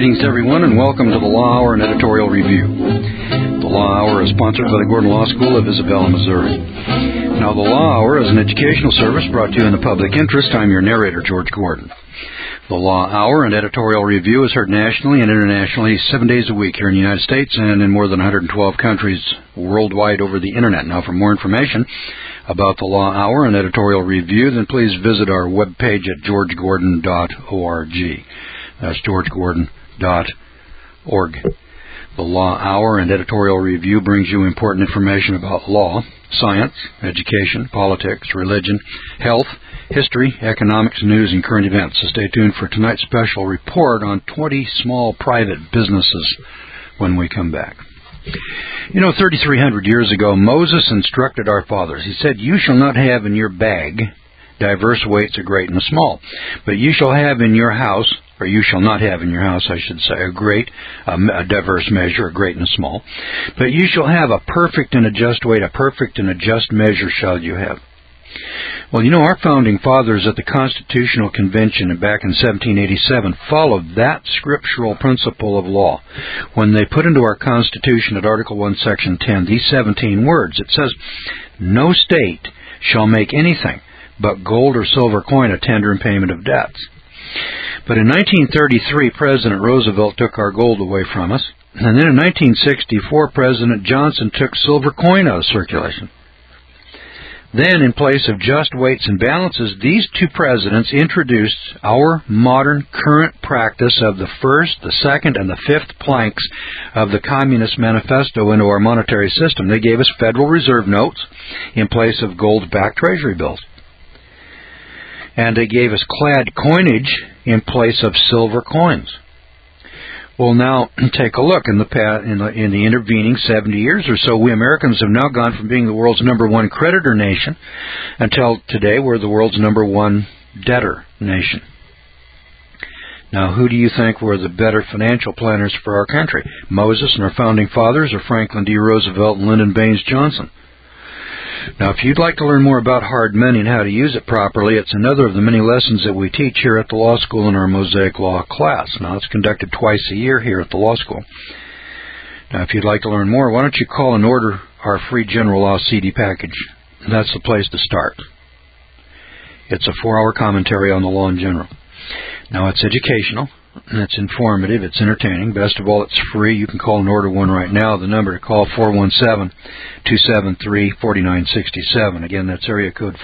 Greetings, everyone, and welcome to the Law Hour and Editorial Review. The Law Hour is sponsored by the Gordon Law School of Isabella, Missouri. Now, the Law Hour is an educational service brought to you in the public interest. I'm your narrator, George Gordon. The Law Hour and Editorial Review is heard nationally and internationally 7 days a week here in the United States and in more than 112 countries worldwide over the Internet. Now, for more information about the Law Hour and Editorial Review, then please visit our webpage at georgegordon.org. That's georgegordon.org. The Law Hour and Editorial Review brings you important information about law, science, education, politics, religion, health, history, economics, news, and current events. So stay tuned for tonight's special report on 20 small private businesses when we come back. You know, 3,300 years ago, Moses instructed our fathers. He said, "You shall not have in your bag diverse weights, a great and a small, but you shall have in your house," or you shall not have in your house, I should say, a diverse measure, a great and a small. "But you shall have a perfect and a just weight, a perfect and a just measure shall you have." Well, you know, our founding fathers at the Constitutional Convention back in 1787 followed that scriptural principle of law when they put into our Constitution at Article 1, Section 10, these 17 words. It says, "No state shall make anything but gold or silver coin a tender in payment of debts." But in 1933, President Roosevelt took our gold away from us. And then in 1964, President Johnson took silver coin out of circulation. Then, in place of just weights and balances, these two presidents introduced our modern current practice of the first, the second, and the fifth planks of the Communist Manifesto into our monetary system. They gave us Federal Reserve notes in place of gold-backed Treasury bills. And they gave us clad coinage in place of silver coins. Well, now, take a look. In the intervening 70 years or so, we Americans have now gone from being the world's number one creditor nation until today we're the world's number one debtor nation. Now, who do you think were the better financial planners for our country? Moses and our founding fathers, or Franklin D. Roosevelt and Lyndon Baines Johnson? Now, if you'd like to learn more about hard money and how to use it properly, it's another of the many lessons that we teach here at the law school in our Mosaic Law class. Now, it's conducted twice a year here at the law school. Now, if you'd like to learn more, why don't you call and order our free General Law CD package? That's the place to start. It's a 4-hour commentary on the law in general. Now, it's educational, and it's informative, it's entertaining. Best of all, it's free. You can call and order one right now. The number to call, 417-273-4967. Again, that's area code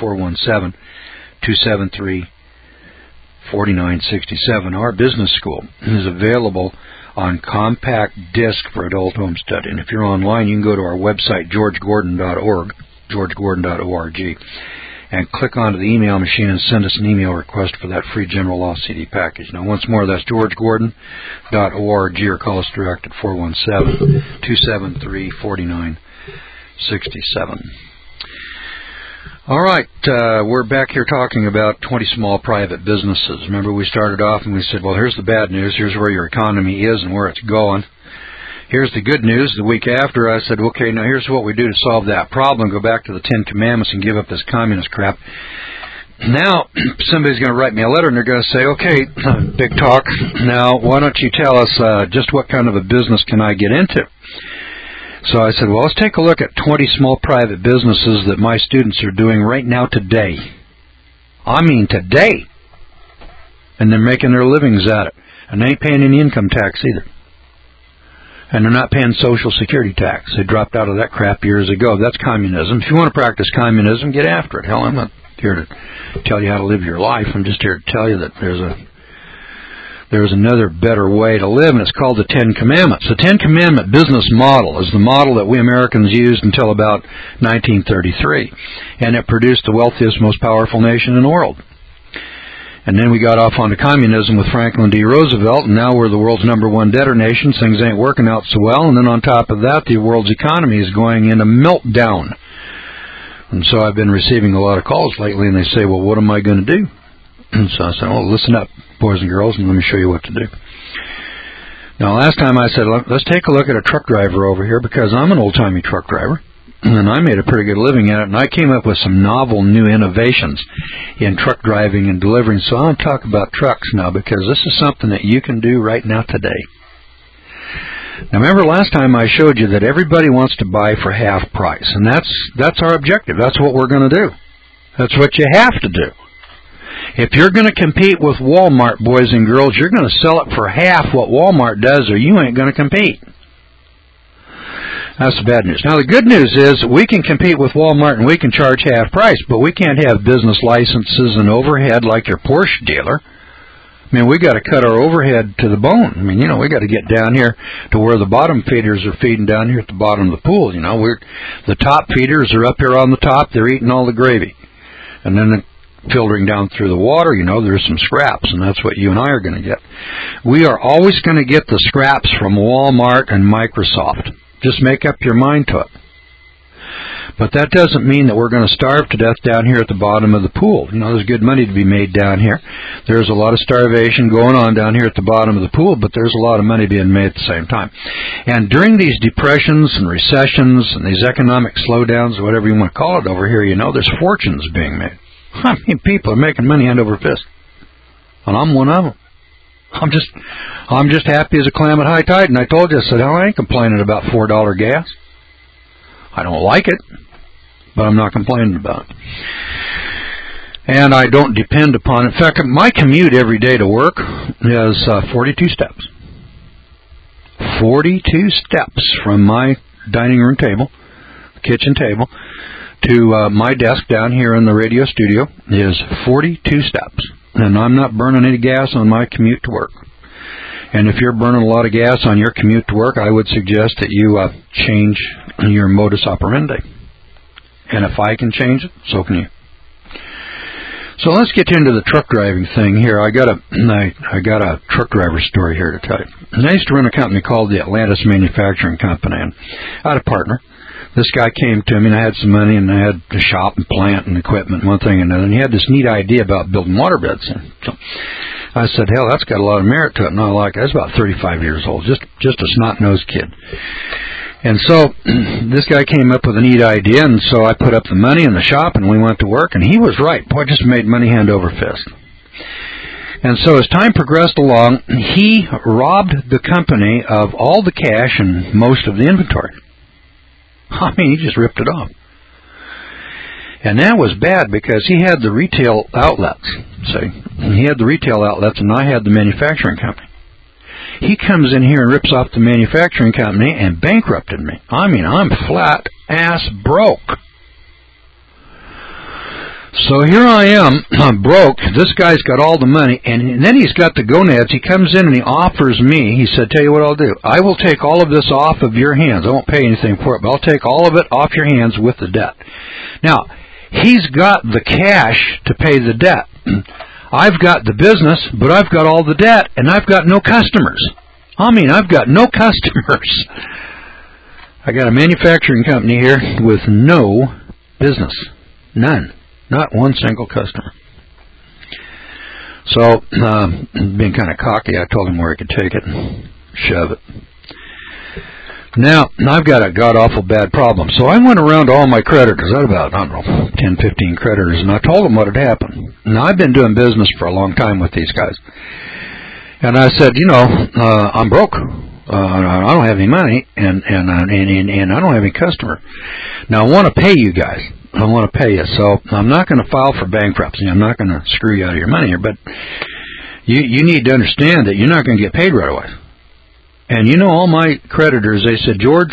417-273-4967. Our business school is available on compact disc for adult home study. And if you're online, you can go to our website, georgegordon.org, georgegordon.org, and click onto the email machine and send us an email request for that free General Law CD package. Now, once more, that's georgegordon.org, or call us direct at 417-273-4967. All right, we're back here talking about 20 small private businesses. Remember, we started off and we said, well, here's the bad news. Here's where your economy is and where it's going. Here's the good news. The week after, I said, okay, now here's what we do to solve that problem. Go back to the 10 Commandments and give up this communist crap. Now, somebody's going to write me a letter, and they're going to say, okay, big talk. Now, why don't you tell us just what kind of a business can I get into? So I said, well, let's take a look at 20 small private businesses that my students are doing right now today. I mean today. And they're making their livings at it. And they ain't paying any income tax either. And they're not paying Social Security tax. They dropped out of that crap years ago. That's communism. If you want to practice communism, get after it. Hell, I'm not here to tell you how to live your life. I'm just here to tell you that there's another better way to live, and it's called the 10 Commandments. The 10 Commandment business model is the model that we Americans used until about 1933. And it produced the wealthiest, most powerful nation in the world. And then we got off onto communism with Franklin D. Roosevelt, and now we're the world's number one debtor nation. Things ain't working out so well. And then on top of that, the world's economy is going into meltdown. And so I've been receiving a lot of calls lately, and they say, well, what am I going to do? And so I said, well, listen up, boys and girls, and let me show you what to do. Now, last time I said, let's take a look at a truck driver over here, because I'm an old-timey truck driver. and I made a pretty good living at it, and I came up with some novel new innovations in truck driving and delivering. So I want to talk about trucks now, because this is something that you can do right now today. Now, remember last time I showed you that everybody wants to buy for half price, and that's our objective. That's what we're going to do. That's what you have to do. If you're going to compete with Walmart, boys and girls, you're going to sell it for half what Walmart does, or you ain't going to compete. That's the bad news. Now, the good news is we can compete with Walmart and we can charge half price, but we can't have business licenses and overhead like your Porsche dealer. I mean, we got to cut our overhead to the bone. I mean, we got to get down here to where the bottom feeders are feeding down here at the bottom of the pool. The top feeders are up here on the top. They're eating all the gravy. And then filtering down through the water, there's some scraps, and that's what you and I are going to get. We are always going to get the scraps from Walmart and Microsoft. Just make up your mind to it. But that doesn't mean that we're going to starve to death down here at the bottom of the pool. There's good money to be made down here. There's a lot of starvation going on down here at the bottom of the pool, but there's a lot of money being made at the same time. And during these depressions and recessions and these economic slowdowns, whatever you want to call it over here, there's fortunes being made. I mean, people are making money hand over fist. And I'm one of them. I'm just happy as a clam at high tide. And I told you, I said, I ain't complaining about $4 gas. I don't like it, but I'm not complaining about it. And I don't depend upon it. In fact, my commute every day to work is 42 steps. 42 steps from my dining room table, kitchen table, to my desk down here in the radio studio is 42 steps. And I'm not burning any gas on my commute to work. And if you're burning a lot of gas on your commute to work, I would suggest that you change your modus operandi. And if I can change it, so can you. So let's get into the truck driving thing here. I got a truck driver story here to tell you. And I used to run a company called the Atlantis Manufacturing Company, and I had a partner. This guy came to me, and I had some money, and I had a shop and plant and equipment, one thing and another. And he had this neat idea about building waterbeds. And so I said, hell, that's got a lot of merit to it. And I like it. I was about 35 years old, just a snot-nosed kid. And so this guy came up with a neat idea, and so I put up the money in the shop, and we went to work. And he was right. Boy, just made money hand over fist. And so as time progressed along, he robbed the company of all the cash and most of the inventory. I mean, he just ripped it off. And that was bad because he had the retail outlets. See, he had the retail outlets, and I had the manufacturing company. He comes in here and rips off the manufacturing company and bankrupted me. I mean, I'm flat ass broke. So here I am, I'm broke. This guy's got all the money, and then he's got the gonads. He comes in and he offers me, he said, tell you what I'll do. I will take all of this off of your hands. I won't pay anything for it, but I'll take all of it off your hands with the debt. Now, he's got the cash to pay the debt. I've got the business, but I've got all the debt, and I've got no customers. I mean, I've got no customers. I got a manufacturing company here with no business. None. Not one single customer. So, being kind of cocky, I told him where he could take it and shove it. Now, I've got a god-awful bad problem. So I went around to all my creditors. I had about, 10, 15 creditors, and I told them what had happened. Now, I've been doing business for a long time with these guys. And I said, I'm broke. I don't have any money, and I don't have any customer. Now, I want to pay you guys. I want to pay you. So I'm not going to file for bankruptcy. I'm not going to screw you out of your money here. But you need to understand that you're not going to get paid right away. And all my creditors, they said, George,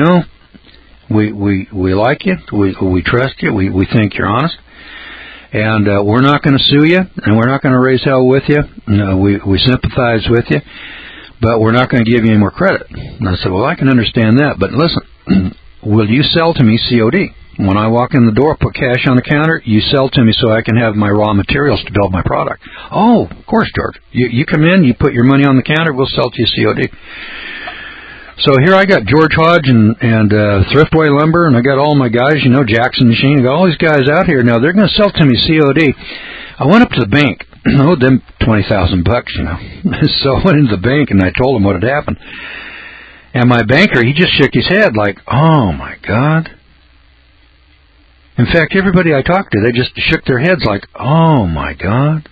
we like you. We trust you. We think you're honest. And we're not going to sue you, and we're not going to raise hell with you. We sympathize with you, but we're not going to give you any more credit. And I said, well, I can understand that, but listen, will you sell to me COD? When I walk in the door, put cash on the counter, you sell to me so I can have my raw materials to build my product. Oh, of course, George. You come in, you put your money on the counter, we'll sell to you COD. So here I got George Hodge and Thriftway Lumber, and I got all my guys, Jackson Machine. I got all these guys out here. Now, they're going to sell to me COD. I went up to the bank. I owed them $20,000, So I went into the bank, and I told them what had happened. And my banker, he just shook his head like, oh, my God. In fact, everybody I talked to, they just shook their heads like, oh, my God.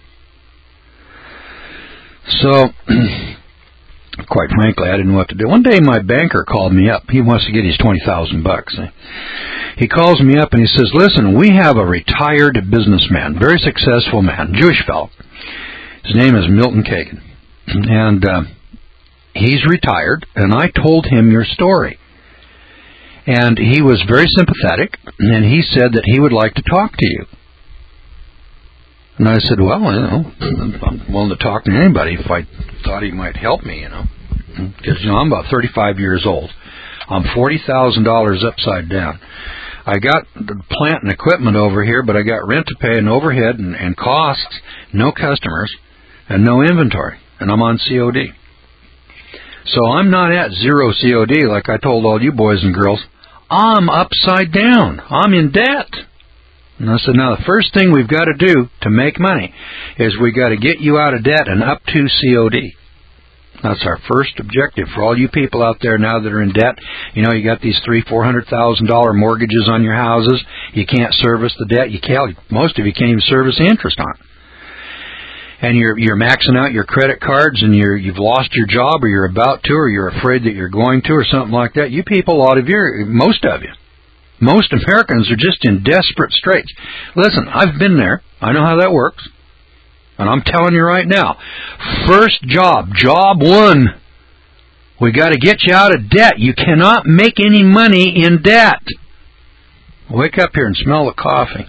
So, quite frankly, I didn't know what to do. One day my banker called me up. He wants to get his $20,000. He calls me up and he says, listen, we have a retired businessman, very successful man, Jewish fellow. His name is Milton Kagan. And he's retired, and I told him your story. And he was very sympathetic, and he said that he would like to talk to you. And I said, well, I'm willing to talk to anybody if I thought he might help me, Because, I'm about 35 years old. I'm $40,000 upside down. I got the plant and equipment over here, but I got rent to pay and overhead and costs, no customers, and no inventory. And I'm on COD. So I'm not at zero COD like I told all you boys and girls. I'm upside down. I'm in debt. And I said, now the first thing we've got to do to make money is we got to get you out of debt and up to COD. That's our first objective for all you people out there now that are in debt. You got these $300,000-$400,000 mortgages on your houses. You can't service the debt. Most of you can't even service the interest on it. And you're maxing out your credit cards, and you've lost your job, or you're about to, or you're afraid that you're going to, or something like that. You people, most Americans are just in desperate straits. Listen, I've been there. I know how that works. And I'm telling you right now, first job one, we got to get you out of debt. You cannot make any money in debt. Wake up here and smell the coffee.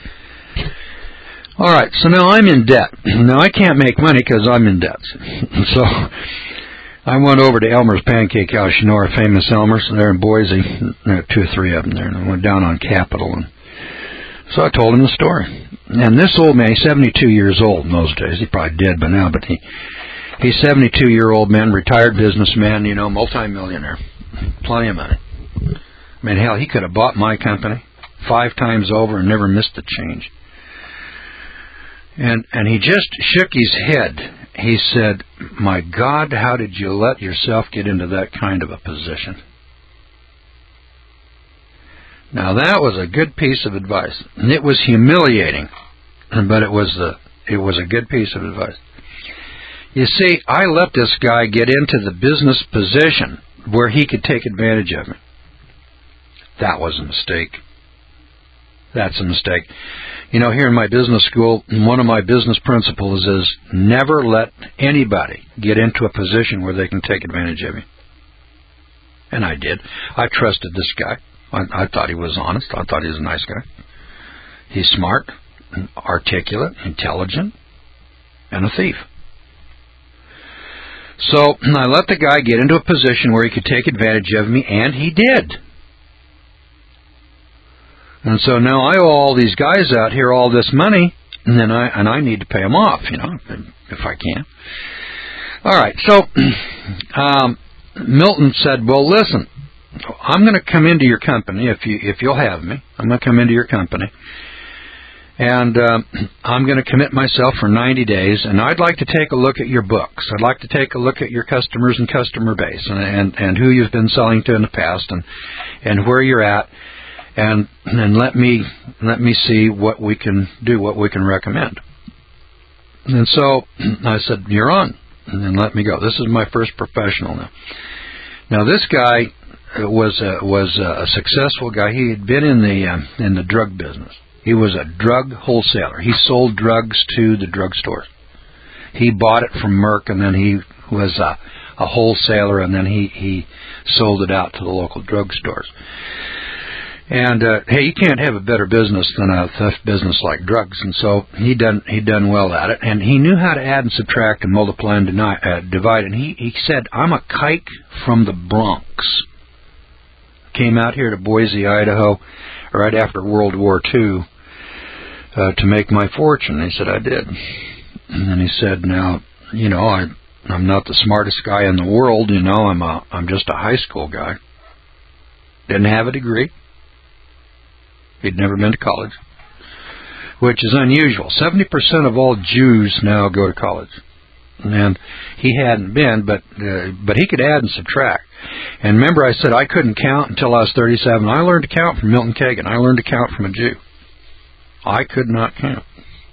All right, so now I'm in debt. Now I can't make money because I'm in debt. So I went over to Elmer's Pancake House, famous Elmer's, there in Boise. There are 2 or 3 of them there. And I went down on Capitol. And so I told him the story. And this old man, he's 72 years old in those days. He probably dead by now, but he's 72-year-old man, retired businessman, multimillionaire. Plenty of money. I mean, hell, he could have bought my company 5 times over and never missed a change. And he just shook his head. He said, my God, how did you let yourself get into that kind of a position? Now that was a good piece of advice. And it was humiliating, but it was a good piece of advice. You see, I let this guy get into the business position where he could take advantage of me. That was a mistake. That's a mistake. Here in my business school, one of my business principles is never let anybody get into a position where they can take advantage of you. And I did. I trusted this guy. I thought he was honest. I thought he was a nice guy. He's smart, articulate, intelligent, and a thief. So I let the guy get into a position where he could take advantage of me, and he did. And so now I owe all these guys out here all this money, and I need to pay them off, if I can. All right, so Milton said, well, listen, I'm going to come into your company if you'll have me. I'm going to come into your company, and I'm going to commit myself for 90 days, and I'd like to take a look at your books. I'd like to take a look at your customers and customer base, and who you've been selling to in the past, and where you're at. And let me see what we can do, what we can recommend. And so I said, you're on, and then let me go. This is my first professional now. Now this guy was a successful guy. He had been in the drug business. He was a drug wholesaler. He sold drugs to the drugstores. He bought it from Merck, and then he was a wholesaler, and then he sold it out to the local drugstores. And hey, you can't have a better business than a theft business like drugs. And so he'd done well at it, and he knew how to add and subtract and multiply and divide. And he said, "I'm a kike from the Bronx. Came out here to Boise, Idaho, right after World War II to make my fortune." He said, "I did." And then he said, "Now, I'm not the smartest guy in the world. I'm just a high school guy. Didn't have a degree. He'd never been to college, which is unusual. 70% of all Jews now go to college, and he hadn't been, but he could add and subtract. And remember, I said I couldn't count until I was 37. I learned to count from Milton Kagan. I learned to count from a Jew. I could not count.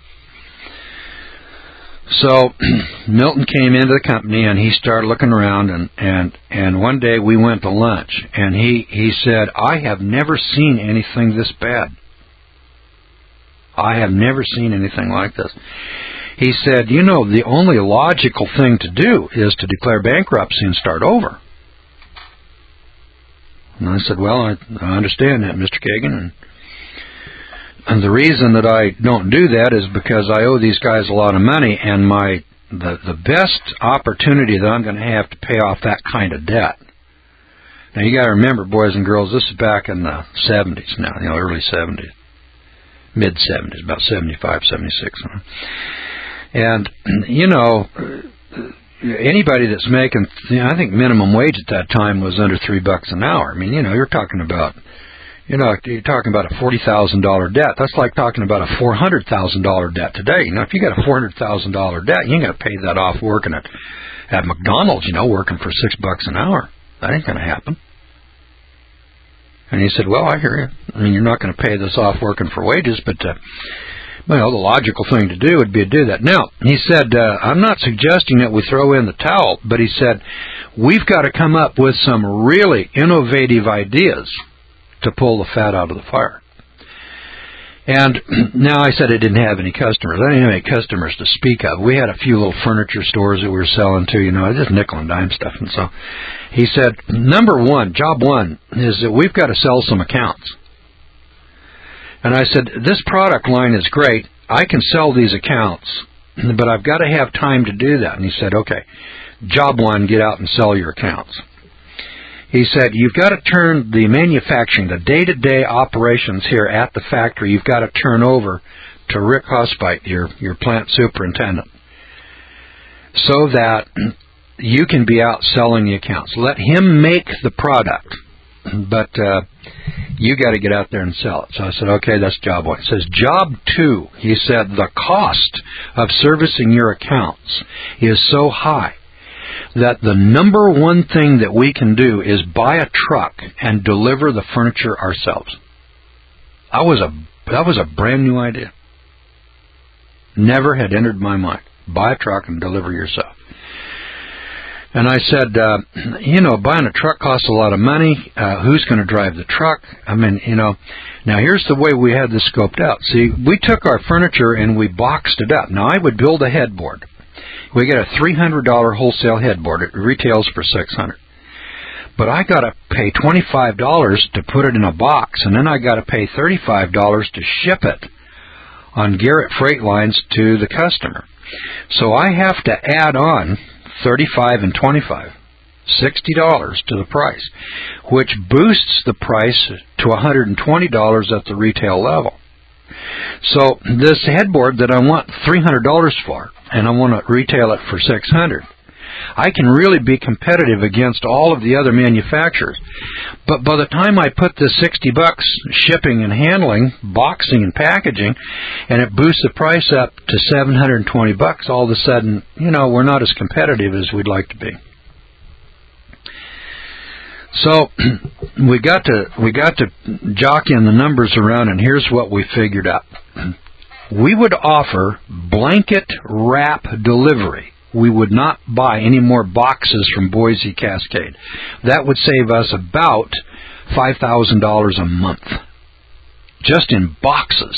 So Milton came into the company and he started looking around, and one day we went to lunch, and he said, I have never seen anything this bad. I have never seen anything like this. He said, you know, the only logical thing to do is to declare bankruptcy and start over. And I said, well, I understand that, Mr. Kagan, and the reason that I don't do that is because I owe these guys a lot of money, and the best opportunity that I'm going to have to pay off that kind of debt. Now, you got to remember, boys and girls, this is back in the 70s now, early 70s, mid-70s, about 75, 76. And, anybody that's making, I think minimum wage at that time was under $3 an hour. I mean, you're talking about a $40,000 debt. That's like talking about a $400,000 debt today. If you got a $400,000 debt, you ain't going to pay that off working at McDonald's, working for $6 an hour. That ain't going to happen. And he said, well, I hear you. I mean, you're not going to pay this off working for wages, but, the logical thing to do would be to do that. Now, he said, I'm not suggesting that we throw in the towel, but he said, we've got to come up with some really innovative ideas to pull the fat out of the fire. And now I said I didn't have any customers. I didn't have any customers to speak of. We had a few little furniture stores that we were selling to, just nickel and dime stuff. And so he said, job one is that we've got to sell some accounts. And I said, this product line is great. I can sell these accounts, but I've got to have time to do that. And he said, okay, job one, get out and sell your accounts. He said, you've got to turn the manufacturing, the day-to-day operations here at the factory, you've got to turn over to Rick Hospite, your plant superintendent, so that you can be out selling the accounts. Let him make the product, but you got to get out there and sell it. So I said, okay, that's job one. He says, job two, he said, the cost of servicing your accounts is so high that the number one thing that we can do is buy a truck and deliver the furniture ourselves. That was a brand new idea. Never had entered my mind. Buy a truck and deliver yourself. And I said, buying a truck costs a lot of money. Who's going to drive the truck? I mean, now here's the way we had this scoped out. See, we took our furniture and we boxed it up. Now, I would build a headboard. We get a $300 wholesale headboard. It retails for $600. But I got to pay $25 to put it in a box, and then I got to pay $35 to ship it on Garrett Freight Lines to the customer. So I have to add on $35 and $25, $60 to the price, which boosts the price to $120 at the retail level. So this headboard that I want $300 for, and I want to retail it for $600, I can really be competitive against all of the other manufacturers. But by the time I put the $60 shipping and handling, boxing and packaging, and it boosts the price up to $720, all of a sudden, we're not as competitive as we'd like to be. So we got to jockeying the numbers around, and here's what we figured out. We would offer blanket wrap delivery. We would not buy any more boxes from Boise Cascade. That would save us about $5,000 a month, just in boxes.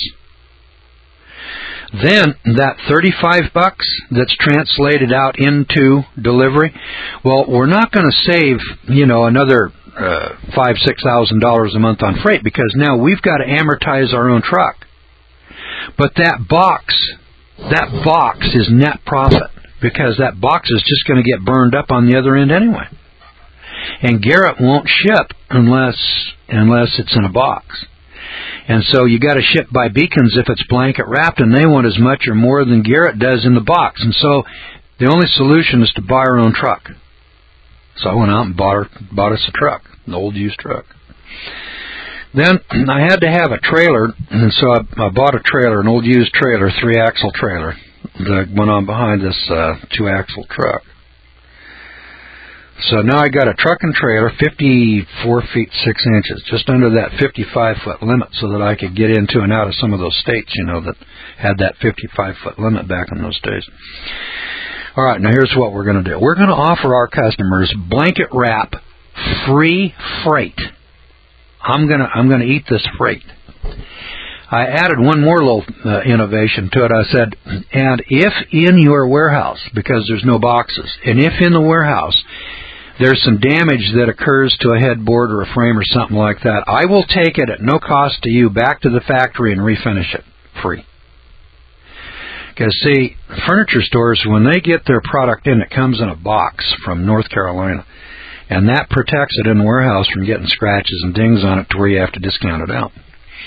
Then that $35 that's translated out into delivery, well, we're not going to save, another $5,000-$6,000 a month on freight, because now we've got to amortize our own truck. But that box is net profit, because that box is just going to get burned up on the other end anyway. And Garrett won't ship unless it's in a box. And so you got to ship by Beacons if it's blanket wrapped, and they want as much or more than Garrett does in the box. And so the only solution is to buy our own truck. So I went out and bought us a truck, an old used truck. Then I had to have a trailer, and so I bought a trailer, an old used trailer, 3-axle trailer that went on behind this 2-axle truck. So now I got a truck and trailer, 54 feet 6 inches, just under that 55-foot limit, so that I could get into and out of some of those states, that had that 55-foot limit back in those days. All right, now here's what we're going to do. We're going to offer our customers blanket wrap free freight. I'm going to eat this freight. I added one more little innovation to it. I said, and if in your warehouse, because there's no boxes, and if in the warehouse there's some damage that occurs to a headboard or a frame or something like that, I will take it at no cost to you back to the factory and refinish it free. Because, see, furniture stores, when they get their product in, it comes in a box from North Carolina, and that protects it in the warehouse from getting scratches and dings on it to where you have to discount it out.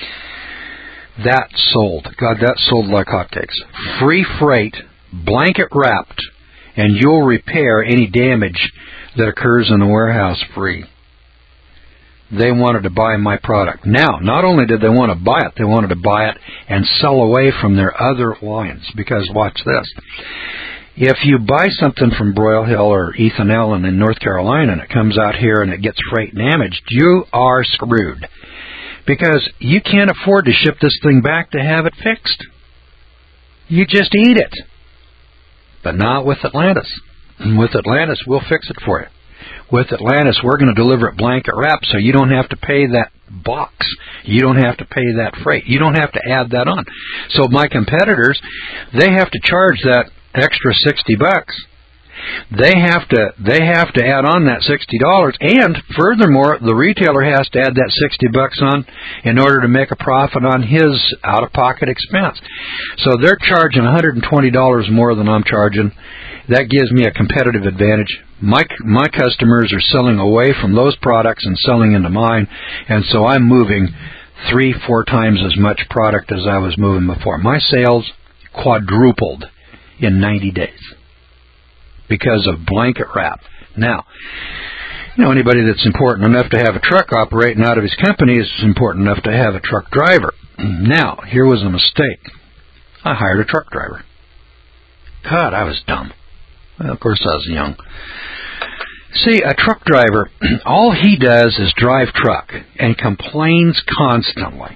That sold. God, that sold like hotcakes. Free freight, blanket wrapped, and you'll repair any damage that occurs in the warehouse free. They wanted to buy my product. Now, not only did they want to buy it, they wanted to buy it and sell away from their other lines. Because, watch this. If you buy something from Broyles Hill or Ethan Allen in North Carolina and it comes out here and it gets freight damaged, you are screwed. Because you can't afford to ship this thing back to have it fixed. You just eat it. But not with Atlantis. With Atlantis, we'll fix it for you. With Atlantis, we're going to deliver it blanket wrap, so you don't have to pay that box. You don't have to pay that freight. You don't have to add that on. So my competitors, they have to charge that extra $60. They have to add on that $60, and furthermore, the retailer has to add that $60 on in order to make a profit on his out-of-pocket expense. So they're charging $120 more than I'm charging. That gives me a competitive advantage. My customers are selling away from those products and selling into mine, and so I'm moving 3-4 times as much product as I was moving before. My sales quadrupled in 90 days. Because of blanket wrap. Now, anybody that's important enough to have a truck operating out of his company is important enough to have a truck driver. Now, here was a mistake. I hired a truck driver. God, I was dumb. Well, of course, I was young. See, a truck driver, all he does is drive truck and complains constantly.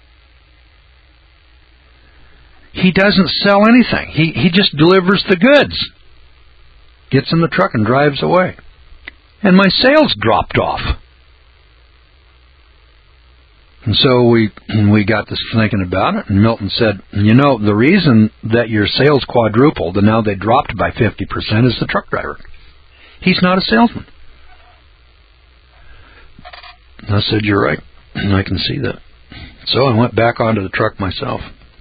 He doesn't sell anything. He just delivers the goods. Gets in the truck and drives away. And my sales dropped off. And so we got this thinking about it, and Milton said, the reason that your sales quadrupled and now they dropped by 50% is the truck driver. He's not a salesman. And I said, you're right. I can see that. So I went back onto the truck myself.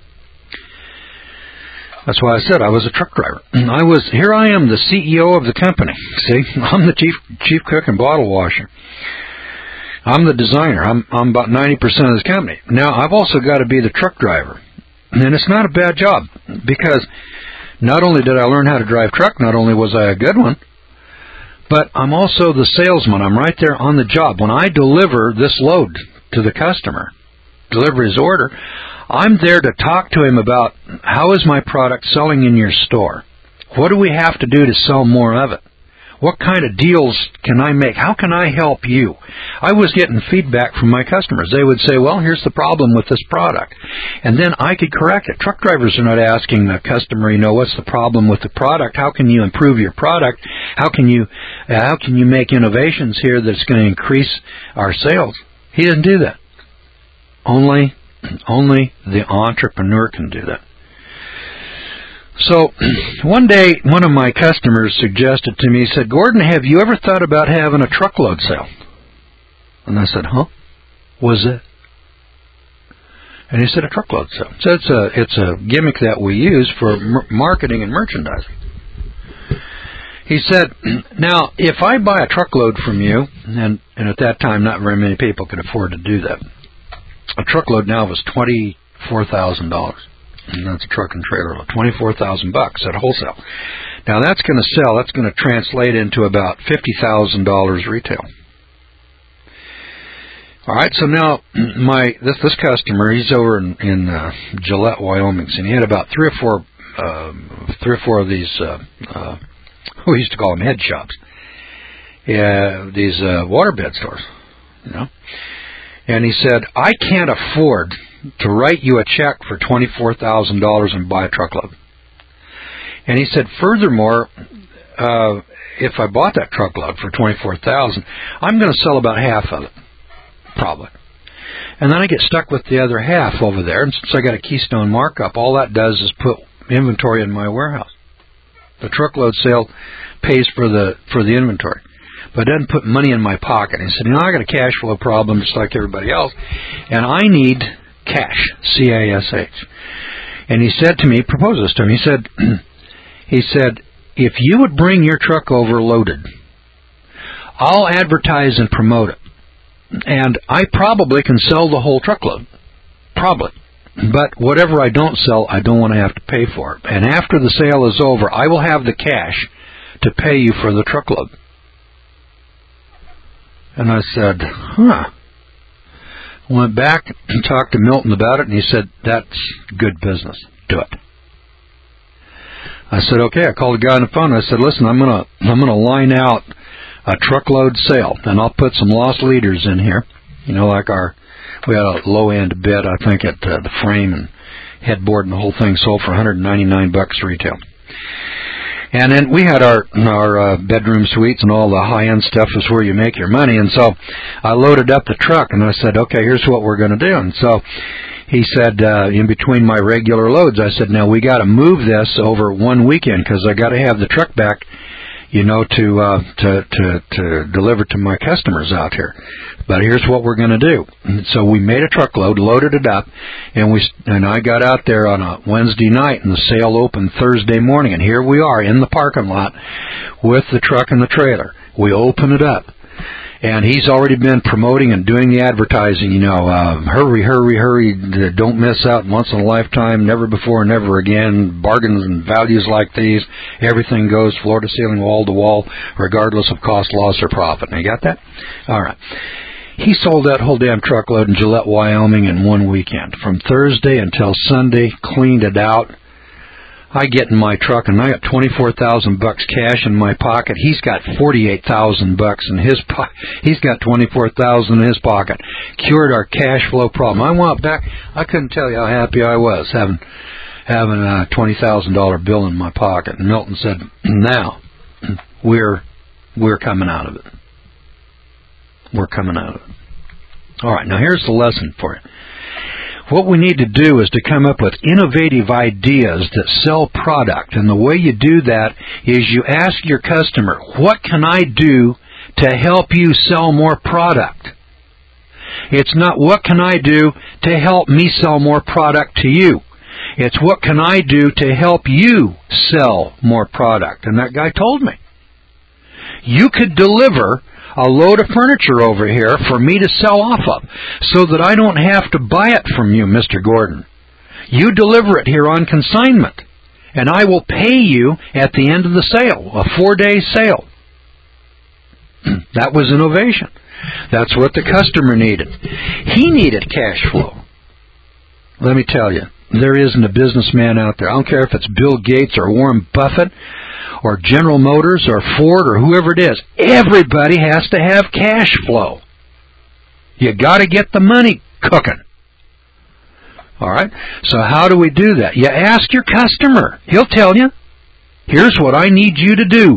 That's why I said I was a truck driver. Here I am, the CEO of the company. See, I'm the chief cook and bottle washer. I'm the designer. I'm about 90% of this company. Now, I've also got to be the truck driver. And it's not a bad job, because not only did I learn how to drive truck, not only was I a good one, but I'm also the salesman. I'm right there on the job. When I deliver this load to the customer, deliver his order, I'm there to talk to him about how is my product selling in your store? What do we have to do to sell more of it? What kind of deals can I make? How can I help you? I was getting feedback from my customers. They would say, well, here's the problem with this product. And then I could correct it. Truck drivers are not asking the customer, what's the problem with the product? How can you improve your product? How can you make innovations here that's going to increase our sales? He doesn't do that. Only the entrepreneur can do that. So one day, one of my customers suggested to me, he said, Gordon, have you ever thought about having a truckload sale? And I said, huh? Was it? And he said, a truckload sale. So it's a gimmick that we use for marketing and merchandising. He said, now, if I buy a truckload from you, and at that time not very many people could afford to do that, a truckload now was $24,000. And that's a truck and trailer load, $24,000 at wholesale. Now that's going to sell. That's going to translate into about $50,000 retail. All right. So now this customer, he's over in Gillette, Wyoming, and he had about three or four of these. We used to call them head shops. these waterbed stores, you know. And he said, I can't afford to write you a check for $24,000 and buy a truckload. And he said, furthermore, if I bought that truckload for $24,000, I'm going to sell about half of it, probably. And then I get stuck with the other half over there. And since I got a Keystone markup, all that does is put inventory in my warehouse. The truckload sale pays for the inventory, but it doesn't put money in my pocket. And he said, I got a cash flow problem just like everybody else, and I need cash, C-A-S-H. And he said to me, proposed this to him, he said, if you would bring your truck over loaded, I'll advertise and promote it. And I probably can sell the whole truckload. Probably. But whatever I don't sell, I don't want to have to pay for it. And after the sale is over, I will have the cash to pay you for the truckload. And I said, Went back and talked to Milton about it, and he said, that's good business. Do it. I said, okay. I called the guy on the phone. I said, listen, I'm gonna line out a truckload sale, and I'll put some lost leaders in here. You know, like we had a low-end bid, I think, at the frame and headboard, and the whole thing sold for $199 retail. And then we had our bedroom suites, and all the high-end stuff is where you make your money. And so I loaded up the truck, and I said, okay, here's what we're going to do. And so he said, in between my regular loads, I said, now we got to move this over one weekend because I got to have the truck back, you know, to deliver to my customers out here. But here's what we're going to do. And so we made a truckload, loaded it up, and I got out there on a Wednesday night, and the sale opened Thursday morning. And here we are in the parking lot with the truck and the trailer. We open it up. And he's already been promoting and doing the advertising, you know, hurry, hurry, hurry, don't miss out, once in a lifetime, never before, never again, bargains and values like these, everything goes floor to ceiling, wall to wall, regardless of cost, loss, or profit. Now, you got that? All right. He sold that whole damn truckload in Gillette, Wyoming in one weekend. From Thursday until Sunday, cleaned it out. I get in my truck, and I got $24,000 cash in my pocket. He's got $48,000 in his pocket. He's got $24,000 in his pocket. Cured our cash flow problem. I went back. I couldn't tell you how happy I was having a $20,000 bill in my pocket. And Milton said, "Now we're coming out of it. We're coming out of it." All right. Now here's the lesson for you. What we need to do is to come up with innovative ideas that sell product. And the way you do that is you ask your customer, what can I do to help you sell more product? It's not, what can I do to help me sell more product to you? It's, what can I do to help you sell more product? And that guy told me, you could deliver a load of furniture over here for me to sell off of so that I don't have to buy it from you, Mr. Gordon. You deliver it here on consignment, and I will pay you at the end of the sale, a 4-day sale. That was innovation. That's what the customer needed. He needed cash flow. Let me tell you, there isn't a businessman out there. I don't care if it's Bill Gates or Warren Buffett or General Motors or Ford or whoever it is. Everybody has to have cash flow. You got to get the money cooking. All right? So how do we do that? You ask your customer. He'll tell you, here's what I need you to do.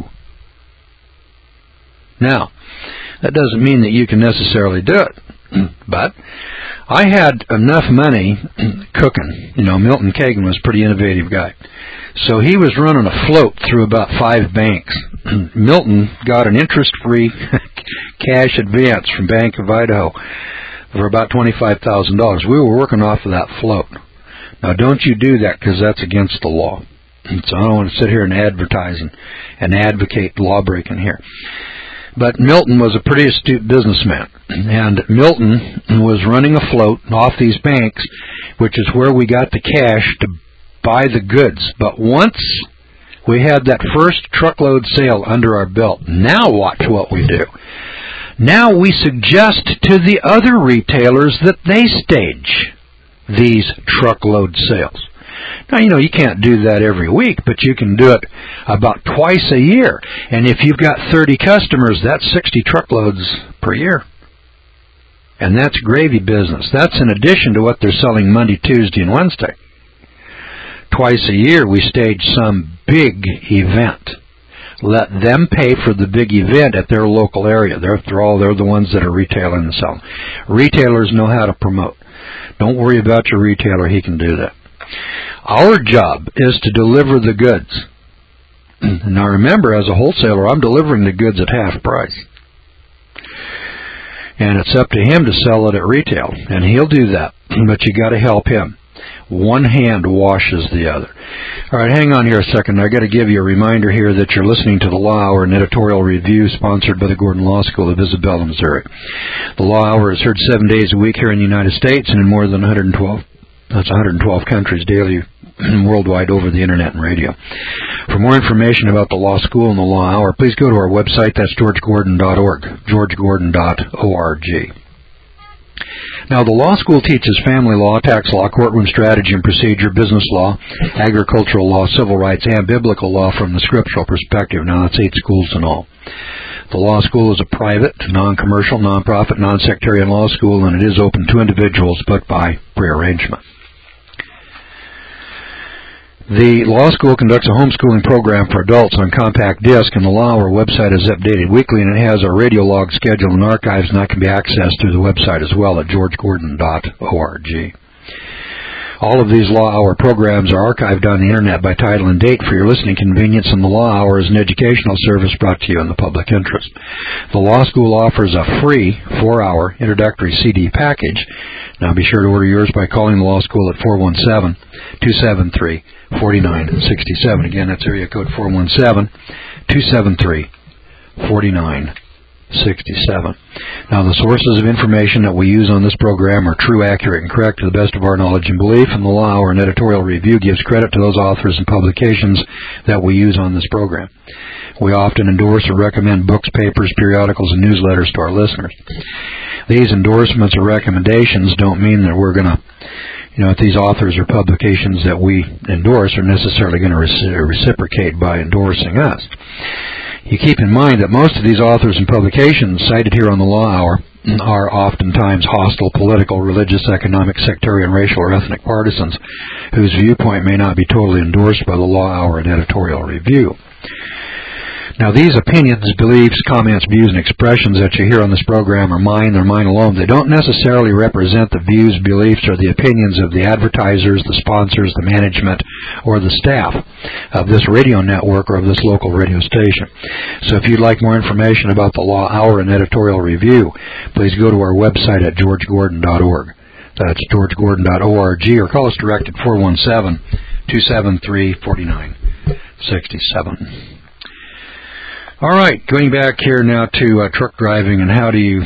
Now, that doesn't mean that you can necessarily do it. But I had enough money cooking. You know, Milton Kagan was a pretty innovative guy. So he was running a float through about 5 banks. Milton got an interest-free cash advance from Bank of Idaho for about $25,000. We were working off of that float. Now, don't you do that, because that's against the law. So I don't want to sit here and advertise and advocate law-breaking here. But Milton was a pretty astute businessman, and Milton was running a float off these banks, which is where we got the cash to buy the goods. But once we had that first truckload sale under our belt, now watch what we do. Now we suggest to the other retailers that they stage these truckload sales. Now, you can't do that every week, but you can do it about twice a year. And if you've got 30 customers, that's 60 truckloads per year. And that's gravy business. That's in addition to what they're selling Monday, Tuesday, and Wednesday. Twice a year, we stage some big event. Let them pay for the big event at their local area. After all, they're the ones that are retailing and selling. Retailers know how to promote. Don't worry about your retailer. He can do that. Our job is to deliver the goods. Now remember, as a wholesaler, I'm delivering the goods at half price. And it's up to him to sell it at retail. And he'll do that. But you got to help him. One hand washes the other. All right, hang on here a second. I got to give you a reminder here that you're listening to the Law Hour, an editorial review sponsored by the Gordon Law School of Isabella, Missouri. The Law Hour is heard 7 days a week here in the United States and in more than 112 countries daily worldwide over the Internet and radio. For more information about the Law School and the Law Hour, please go to our website. That's georgegordon.org, georgegordon.org. Now, the law school teaches family law, tax law, courtroom strategy and procedure, business law, agricultural law, civil rights, and biblical law from the scriptural perspective. Now, that's 8 schools in all. The law school is a private, non-commercial, non-profit, non-sectarian law school, and it is open to individuals, but by prearrangement. The law school conducts a homeschooling program for adults on compact disc, and the Law Hour website is updated weekly, and it has a radio log schedule and archives, and that can be accessed through the website as well at georgegordon.org. All of these Law Hour programs are archived on the Internet by title and date for your listening convenience, and the Law Hour is an educational service brought to you in the public interest. The law school offers a free 4-hour introductory CD package. Now be sure to order yours by calling the law school at 417-273-4967. Again, that's area code 417-273-4967. Now, the sources of information that we use on this program are true, accurate, and correct to the best of our knowledge and belief, and the Law Hour and editorial review gives credit to those authors and publications that we use on this program. We often endorse or recommend books, papers, periodicals, and newsletters to our listeners. These endorsements or recommendations don't mean that we're going to, that these authors or publications that we endorse are necessarily going to reciprocate by endorsing us. You keep in mind that most of these authors and publications cited here on the Law Hour are oftentimes hostile political, religious, economic, sectarian, racial, or ethnic partisans whose viewpoint may not be totally endorsed by the Law Hour and editorial review. Now, these opinions, beliefs, comments, views, and expressions that you hear on this program are mine. They're mine alone. They don't necessarily represent the views, beliefs, or the opinions of the advertisers, the sponsors, the management, or the staff of this radio network or of this local radio station. So if you'd like more information about the Law Hour and editorial review, please go to our website at georgegordon.org. That's georgegordon.org, or call us direct at 417-273-4967. All right, going back here now to truck driving and how do you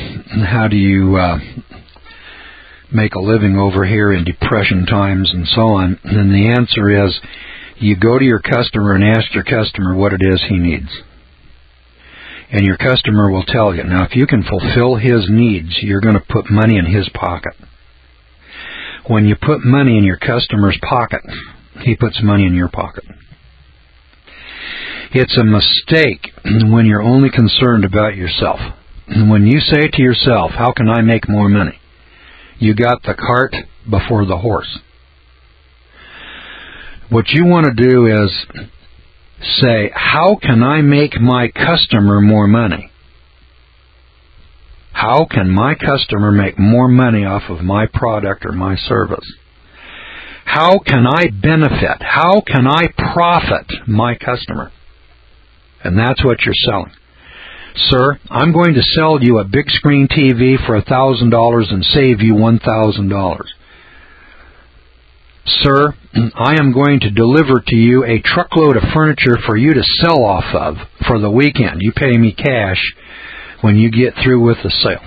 make a living over here in depression times and so on. And the answer is you go to your customer and ask your customer what it is he needs. And your customer will tell you. Now, if you can fulfill his needs, you're going to put money in his pocket. When you put money in your customer's pocket, he puts money in your pocket. It's a mistake when you're only concerned about yourself. When you say to yourself, how can I make more money? You got the cart before the horse. What you want to do is say, how can I make my customer more money? How can my customer make more money off of my product or my service? How can I benefit? How can I profit my customer? And that's what you're selling. Sir, I'm going to sell you a big screen TV for $1,000 and save you $1,000. Sir, I am going to deliver to you a truckload of furniture for you to sell off of for the weekend. You pay me cash when you get through with the sale.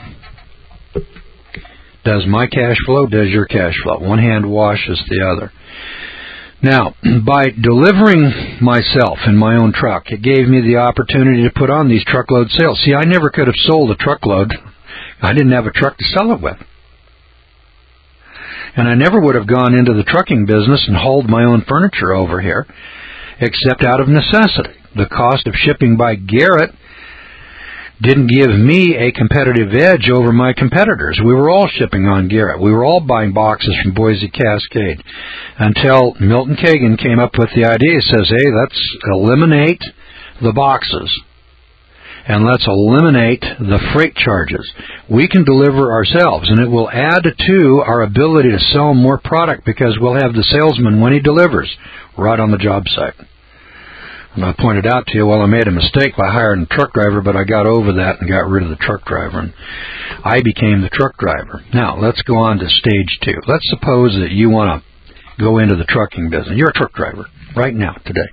Does my cash flow? Does your cash flow? One hand washes the other. Now, by delivering myself in my own truck, it gave me the opportunity to put on these truckload sales. See, I never could have sold a truckload. I didn't have a truck to sell it with. And I never would have gone into the trucking business and hauled my own furniture over here, except out of necessity. The cost of shipping by Garrett didn't give me a competitive edge over my competitors. We were all shipping on Garrett. We were all buying boxes from Boise Cascade until Milton Kagan came up with the idea. He says, hey, let's eliminate the boxes and let's eliminate the freight charges. We can deliver ourselves, and it will add to our ability to sell more product because we'll have the salesman when he delivers right on the job site. And I pointed out to you, well, I made a mistake by hiring a truck driver, but I got over that and got rid of the truck driver, and I became the truck driver. Now, let's go on to stage 2. Let's suppose that you want to go into the trucking business. You're a truck driver right now, today.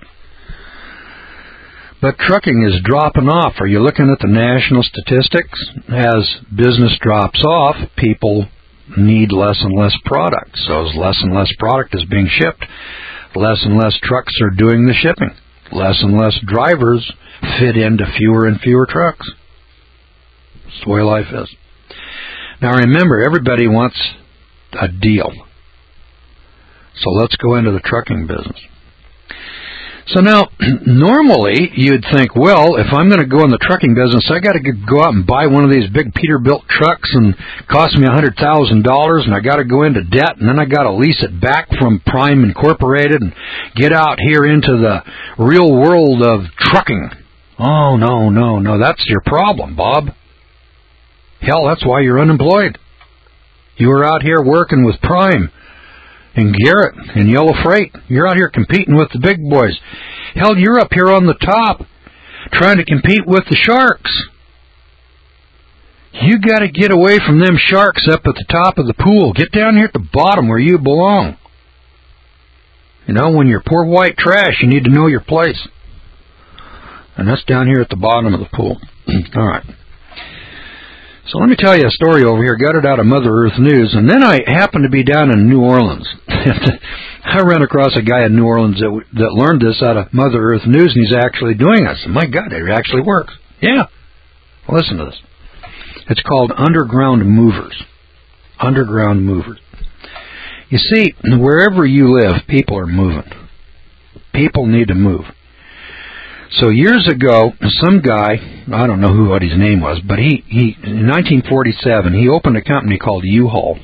But trucking is dropping off. Are you looking at the national statistics? As business drops off, people need less and less product. So as less and less product is being shipped, less and less trucks are doing the shipping. Less and less drivers fit into fewer and fewer trucks. That's the way life is. Now remember, everybody wants a deal. So let's go into the trucking business. So now, normally you'd think, well, if I'm going to go in the trucking business, I got to go out and buy one of these big Peterbilt trucks and cost me $100,000, and I got to go into debt, and then I got to lease it back from Prime Incorporated and get out here into the real world of trucking. Oh, no, that's your problem, Bob. Hell, that's why you're unemployed. You were out here working with Prime and Garrett and Yellow Freight. You're out here competing with the big boys. Hell, you're up here on the top trying to compete with the sharks. You got to get away from them sharks up at the top of the pool. Get down here at the bottom where you belong. You know, when you're poor white trash, you need to know your place. And that's down here at the bottom of the pool. All right. So let me tell you a story over here. Got it out of Mother Earth News. And then I happened to be down in New Orleans. I ran across a guy in New Orleans that learned this out of Mother Earth News, and he's actually doing this. My God, it actually works. Yeah. Listen to this. It's called Underground Movers. Underground Movers. You see, wherever you live, people are moving. People need to move. So years ago, some guy, I don't know what his name was, but he in 1947, he opened a company called U-Haul.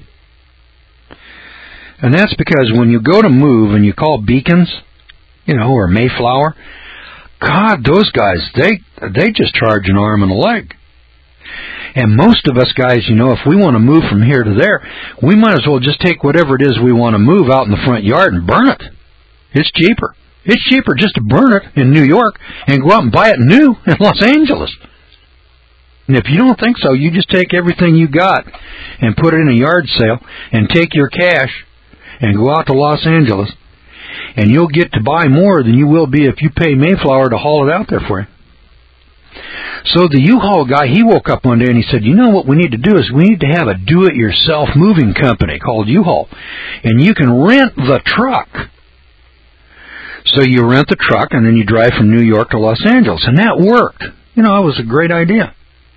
And that's because when you go to move and you call Beacons, or Mayflower, God, those guys, they just charge an arm and a leg. And most of us guys, if we want to move from here to there, we might as well just take whatever it is we want to move out in the front yard and burn it. It's cheaper. It's cheaper just to burn it in New York and go out and buy it new in Los Angeles. And if you don't think so, you just take everything you got and put it in a yard sale and take your cash and go out to Los Angeles, and you'll get to buy more than you will be if you pay Mayflower to haul it out there for you. So the U-Haul guy, he woke up one day and he said, what we need to do is we need to have a do-it-yourself moving company called U-Haul. And you can rent the truck. So you rent the truck and then you drive from New York to Los Angeles. And that worked. It was a great idea.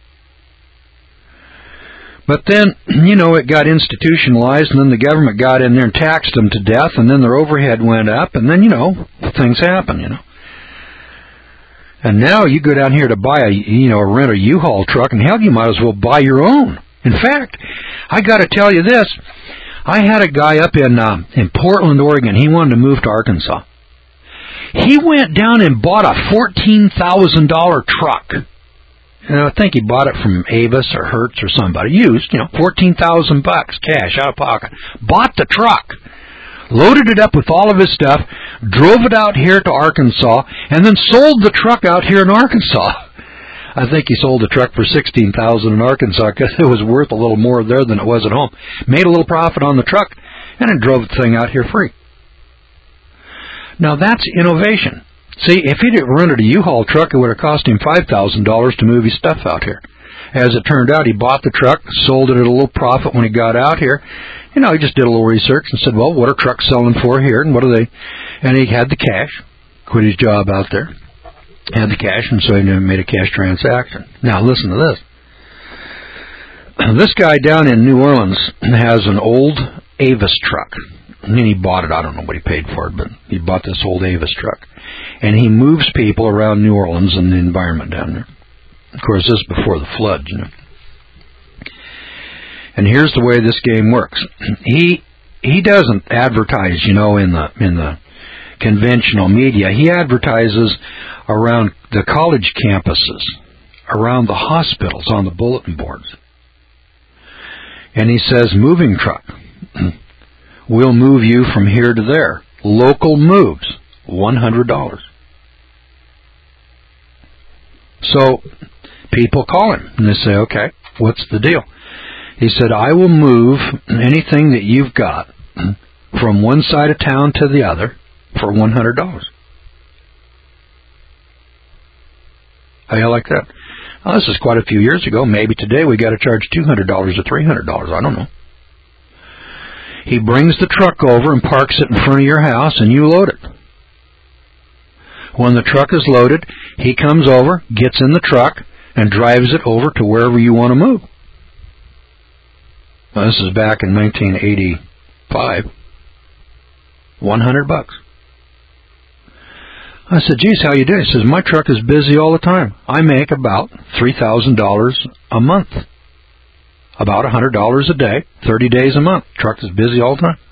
But then, it got institutionalized, and then the government got in there and taxed them to death, and then their overhead went up, and then, things happen, And now you go down here to buy rent a U-Haul truck, and hell, you might as well buy your own. In fact, I got to tell you this. I had a guy up in Portland, Oregon. He wanted to move to Arkansas. He went down and bought a $14,000 truck. And I think he bought it from Avis or Hertz or somebody. Used, $14,000 cash out of pocket. Bought the truck. Loaded it up with all of his stuff, drove it out here to Arkansas, and then sold the truck out here in Arkansas. I think he sold the truck for $16,000 in Arkansas because it was worth a little more there than it was at home. Made a little profit on the truck, and then drove the thing out here free. Now that's innovation. See, if he'd rented a U-Haul truck, it would have cost him $5,000 to move his stuff out here. As it turned out, he bought the truck, sold it at a little profit when he got out here. He just did a little research and said, well, what are trucks selling for here, and what are they? And he had the cash, quit his job out there, had the cash, and so he made a cash transaction. Now, listen to this. This guy down in New Orleans has an old Avis truck. And then he bought it. I don't know what he paid for it, but he bought this old Avis truck. And he moves people around New Orleans and the environment down there. Of course, this is before the flood, you know. And here's the way this game works. He doesn't advertise, you know, in the conventional media. He advertises around the college campuses, around the hospitals, on the bulletin boards. And he says, moving truck. We'll move you from here to there. Local moves, $100. So people call him and they say, okay, what's the deal? He said, I will move anything that you've got from one side of town to the other for $100. How you like that? Well, this is quite a few years ago. Maybe today we got to charge $200 or $300. I don't know. He brings the truck over and parks it in front of your house, and you load it. When the truck is loaded, he comes over, gets in the truck, and drives it over to wherever you want to move. Now, this is back in 1985. $100. I said, geez, how you doing? He says, my truck is busy all the time. I make about $3,000 a month. About $100 a day, 30 days a month. Truck is busy all the time.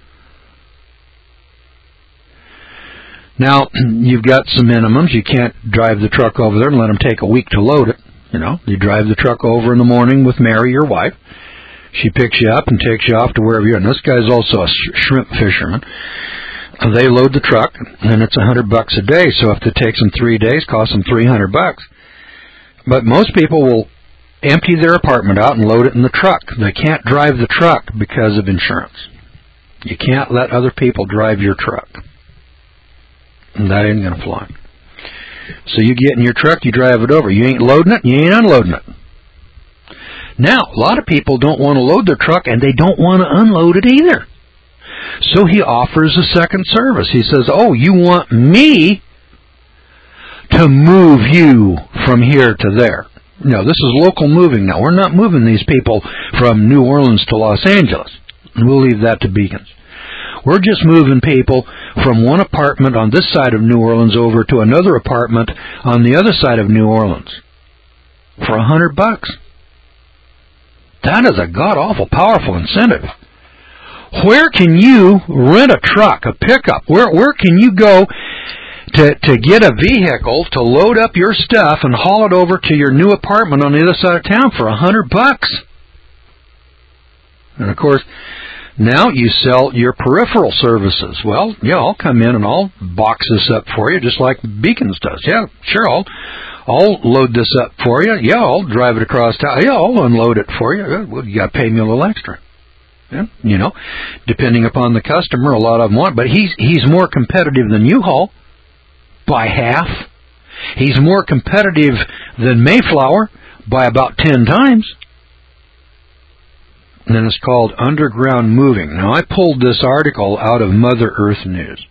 Now, you've got some minimums. You can't drive the truck over there and let them take a week to load it. You know, you drive the truck over in the morning with Mary, your wife. She picks you up and takes you off to wherever you're. And this guy's also a shrimp fisherman. They load the truck, and it's $100 a day. So if it takes them 3 days, it costs them $300. But most people will empty their apartment out and load it in the truck. They can't drive the truck because of insurance. You can't let other people drive your truck. And that ain't going to fly. So you get in your truck, you drive it over. You ain't loading it, you ain't unloading it. Now, a lot of people don't want to load their truck, and they don't want to unload it either. So he offers a second service. He says, oh, you want me to move you from here to there. No, this is local moving now. We're not moving these people from New Orleans to Los Angeles. We'll leave that to Beacons. We're just moving people from one apartment on this side of New Orleans over to another apartment on the other side of New Orleans for $100. That is a god-awful powerful incentive. Where can you rent a truck, a pickup? Where can you go to get a vehicle to load up your stuff and haul it over to your new apartment on the other side of town for $100? And of course, now you sell your peripheral services. Well, yeah, I'll come in and I'll box this up for you just like Beacons does. Yeah, sure, I'll load this up for you. Yeah, I'll drive it across town. Yeah, I'll unload it for you. Well, you got to pay me a little extra. Yeah, you know, depending upon the customer, a lot of them want. But he's more competitive than U-Haul by half. He's more competitive than Mayflower by about 10 times. And then it's called Underground Moving. Now, I pulled this article out of Mother Earth News.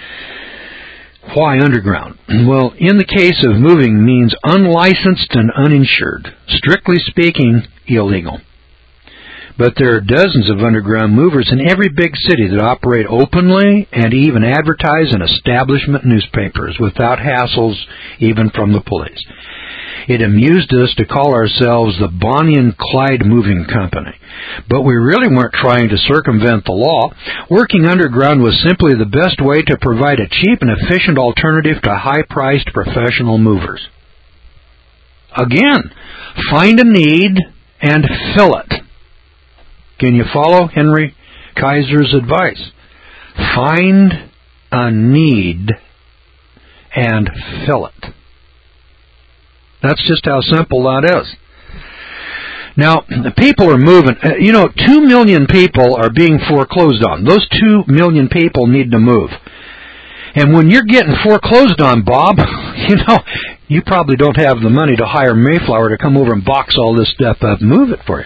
Why underground? Well, in the case of moving means unlicensed and uninsured. Strictly speaking, illegal. But there are dozens of underground movers in every big city that operate openly and even advertise in establishment newspapers without hassles even from the police. It amused us to call ourselves the Bonnie and Clyde Moving Company. But we really weren't trying to circumvent the law. Working underground was simply the best way to provide a cheap and efficient alternative to high-priced professional movers. Again, find a need and fill it. Can you follow Henry Kaiser's advice? Find a need and fill it. That's just how simple that is. Now, the people are moving. 2 million people are being foreclosed on. Those 2 million people need to move. And when you're getting foreclosed on, Bob, you probably don't have the money to hire Mayflower to come over and box all this stuff up and move it for you.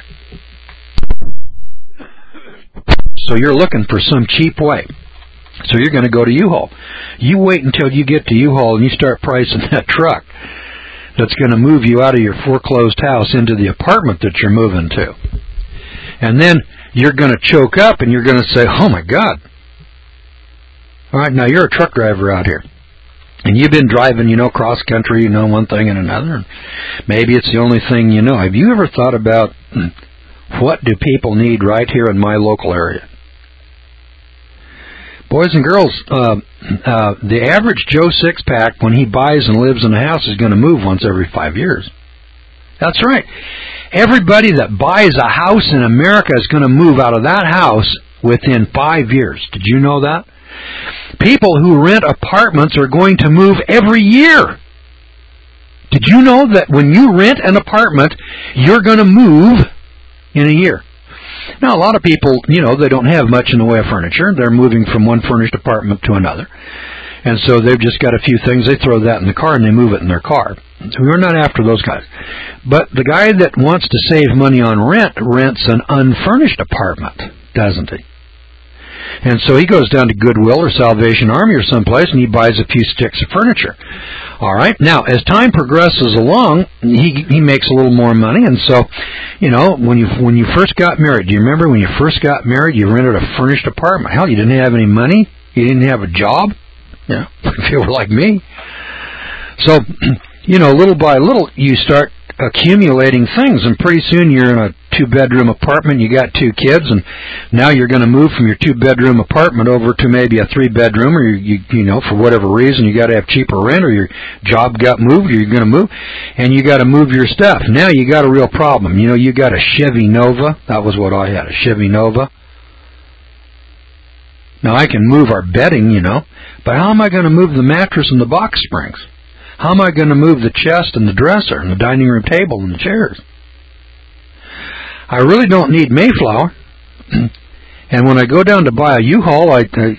So you're looking for some cheap way. So you're going to go to U-Haul. You wait until you get to U-Haul and you start pricing that truck that's going to move you out of your foreclosed house into the apartment that you're moving to. And then you're going to choke up and you're going to say, oh, my God. All right, now you're a truck driver out here. And you've been driving, cross country, one thing and another. And maybe it's the only thing you know. Have you ever thought about what do people need right here in my local area? Boys and girls, the average Joe Six-Pack, when he buys and lives in a house, is going to move once every 5 years. That's right. Everybody that buys a house in America is going to move out of that house within 5 years. Did you know that? People who rent apartments are going to move every year. Did you know that when you rent an apartment, you're going to move in a year? Now, a lot of people, they don't have much in the way of furniture. They're moving from one furnished apartment to another. And so they've just got a few things. They throw that in the car and they move it in their car. So we're not after those guys. But the guy that wants to save money on rent rents an unfurnished apartment, doesn't he? And so he goes down to Goodwill or Salvation Army or someplace and he buys a few sticks of furniture. All right. Now, as time progresses along, he makes a little more money. And so, when you first got married, do you remember when you first got married, you rented a furnished apartment? Hell, you didn't have any money. You didn't have a job. If you were like me. So, little by little, you start accumulating things, and pretty soon you're in a 2-bedroom apartment, you got 2 kids, and now you're going to move from your 2-bedroom apartment over to maybe a 3-bedroom, or you for whatever reason you got to have cheaper rent, or your job got moved, or you're going to move, and you got to move your stuff. Now you got a real problem. You got a Chevy Nova. That was what I had, a Chevy Nova. Now I can move our bedding, but how am I going to move the mattress and the box springs? How am I going to move the chest and the dresser and the dining room table and the chairs? I really don't need Mayflower. And when I go down to buy a U-Haul, Okay,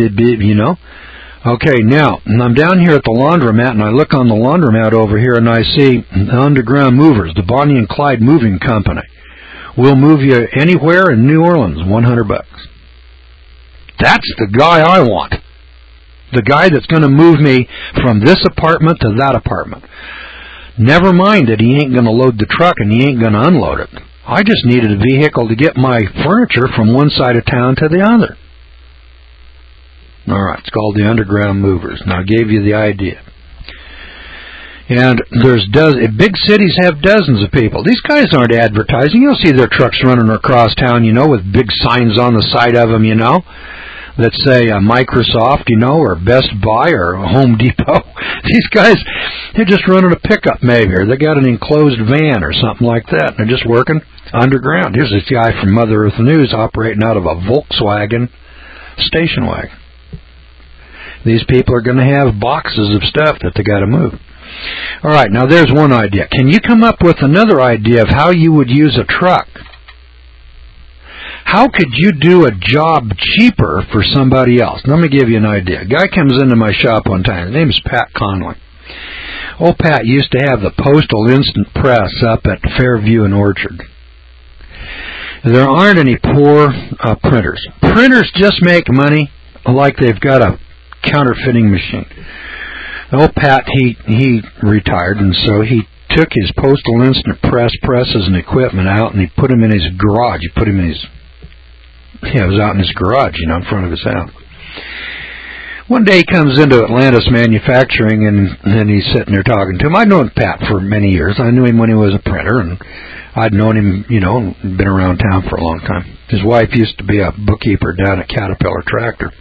now, I'm down here at the laundromat, and I look on the laundromat over here, and I see the Underground Movers, the Bonnie and Clyde Moving Company. We'll move you anywhere in New Orleans, $100. That's the guy I want. The guy that's going to move me from this apartment to that apartment. Never mind that he ain't going to load the truck and he ain't going to unload it. I just needed a vehicle to get my furniture from one side of town to the other. All right, it's called the Underground Movers. Now, I gave you the idea. And big cities have dozens of people. These guys aren't advertising. You'll see their trucks running across town, with big signs on the side of them, that say Microsoft, or Best Buy or Home Depot. These guys, they're just running a pickup maybe, or they got an enclosed van or something like that. They're just working underground. Here's this guy from Mother Earth News operating out of a Volkswagen station wagon. These people are going to have boxes of stuff that they got to move. All right, now there's one idea. Can you come up with another idea of how you would use a truck? How could you do a job cheaper for somebody else? Let me give you an idea. A guy comes into my shop one time. His name is Pat Conley. Old Pat used to have the Postal Instant Press up at Fairview and Orchard. There aren't any poor printers. Printers just make money like they've got a counterfeiting machine. Old Pat, he retired, and so he took his Postal Instant presses and equipment out, and he put them in his garage. He put them in his... it was out in his garage, in front of his house. One day he comes into Atlantis Manufacturing, and he's sitting there talking to him. I'd known Pat for many years. I knew him when he was a printer, and I'd known him, been around town for a long time. His wife used to be a bookkeeper down at Caterpillar Tractor.